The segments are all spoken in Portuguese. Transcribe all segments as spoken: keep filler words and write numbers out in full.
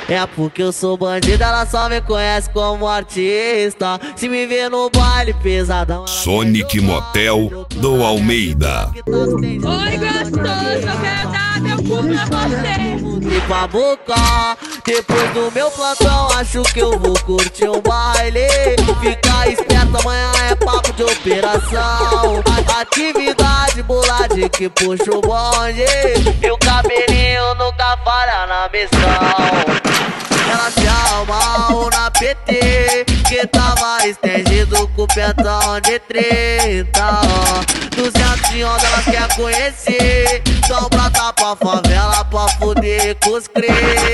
É porque eu sou bandido, ela só me conhece como artista. Se me vê no baile pesadão, Sonic Motel do Almeida. Oi, gostoso, eu quero dar meu cu pra você. E pra boca, depois do meu plantão, acho que eu vou curtir um baile. Fica esperto, amanhã é papo de operação. A atividade bolade que puxa o bonde, e o cabelinho nunca falha na missão. Ela se arrumou na P T, que tava estendido com o pentão de trinta. Duzentos de onda elas quer conhecer, tão brota pra favela pra fuder com os cria.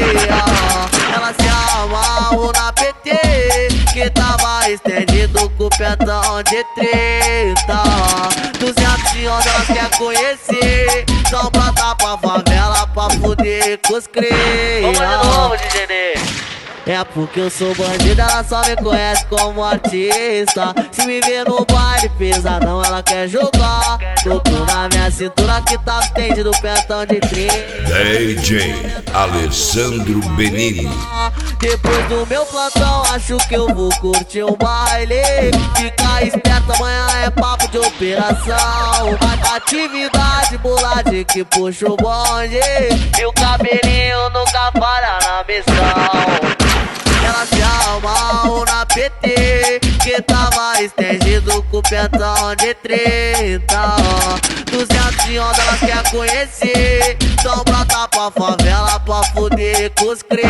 Ela se arrumou na P T, que tava estendido com o pentão de trinta. Duzentos de onda elas quer conhecer, tão brota pra favela pra fuder com os cria. Vamos de novo, D J Ney. É porque eu sou bandido, ela só me conhece como artista. Se me vê no baile pesadão, ela quer jogar. Tô na minha cintura que tá estendido o pentão de trinta. D J Alessandro Benini. Depois do meu plantão, acho que eu vou curtir um baile. Fica esperto, amanhã é papo de operação. A atividade bolade que puxa o bonde, e o cabelinho nunca falha na missão. Ela se arrumou na P T, que tava estendido com o pentão de trinta. Duzentos de onda elas quer conhecer, tão brota pra favela pra fuder com os cria.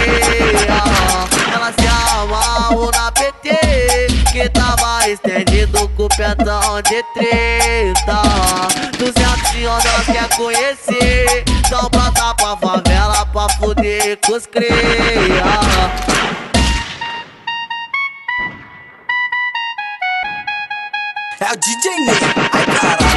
Ela se arrumou na P T, que tava estendido com o pentão de trinta. Duzentos de onda elas quer conhecer, tão brota pra favela pra fuder com os cria. É o D J Ney, ai caralho.